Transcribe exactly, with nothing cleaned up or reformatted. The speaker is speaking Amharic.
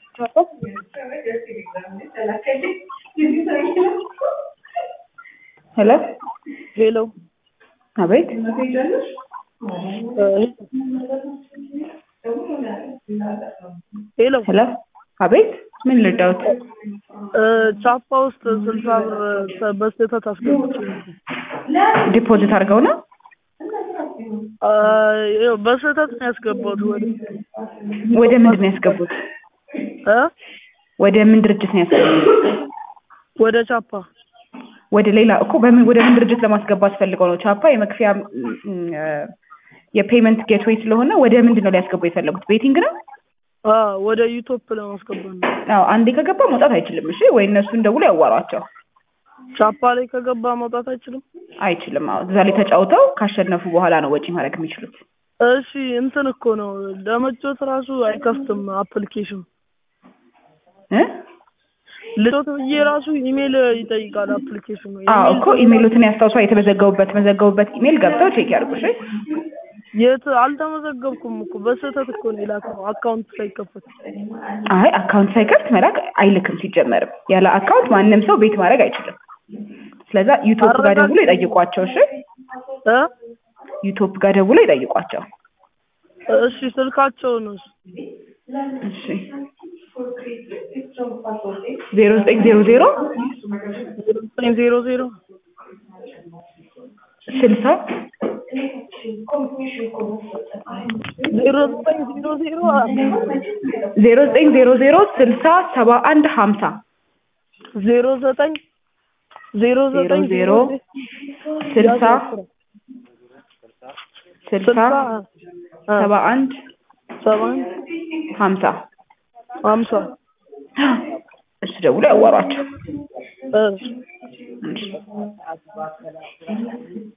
Hello? Hello. Abid? Uh, Hello. Hello? Abid? ምን ልርዳዎት? ቻፓ ውስጥ ስልሳ ብር በስተት አስገብቼ ዲፖዚት አድርገው ነው? አዎ በስተት ነው ያስገባሁት። ወደ ወደ ምንድን ነው ያስገቡት? እ ወደ ምን ድርጅት ነው ያስገቡት? ወደ ቻፓ ወደ ሌላ እኮ በምን ወደ ምን ድርጅት ለማስገባት ፈልገው ነው? ቻፓ የመክፈያ የፔመንት ጌትዌይ ስለሆነ ወደ ምንድን ነው ሊያስገቡ የፈለጉት? ቤቲንግ ነው? አዎ ወደ ዩቲዩብ ለማስገባት ነው። አዎ አንዴ ከገባ መውጣት አይችልም። እሺ ወይ እነሱን ደውሎ ያዋሯቸው። ቻፓ ላይ ከገባ መውጣት አይችልም? አይችልም። አዎ እዛ ላይ ተጫውተው ካሸነፉ በኋላ ነው ወጪ ማድረግ የሚችሉት። እሺ እንትን እኮ ነው ለመጫወት ራሱ አይከፍትም አፕሊኬሽን እ ልጆት ብዬ ራሱ ኢሜል ይጠይቃል አፕሊኬሽኑ። አዎ እኮ ኢሜሎትን ያስታውሷ የተመዘገቡበት መዘገቡበት ኢሜል ገብተው ቼክ ያድርጉ። እሺ የት አልተመዘገብኩም እኮ በስተት እኮ ነው የላከው አካውንት ሳይከፈት። አይ አካውንት ሳይከፍት መላክ አይልክም። ሲጀመርም ያለ አካውንት ማንንም ሰው ቤት ማድረግ አይችልም። ስለዚህ ዩቲዩብ ጋር ደውሎ ይጠይቋቸው። እሺ እ ዩቲዩብ ጋር ደውሎ ይጠይቋቸው። እሺ ስልካቸው ነው። እሺ ዜሮ ዘጠኝ ዜሮ ዜሮ ዜሮ ዜሮ ስልሳ ዜሮ ዘጠኝ ዜሮ ዜሮ ዜሮ ዘጠኝ ዜሮ ዜሮ ስልሳ ሰባ አንድ ሀምሳ ዜሮ ዘጠኝ ዜሮ ዘጠኝ ዜሮ ስልሳ ስልሳ ሰባ አንድ ሰባ አንድ ሀምሳ ሀምሳ እሱ ደውሎ ያዋሯቸው። እሺ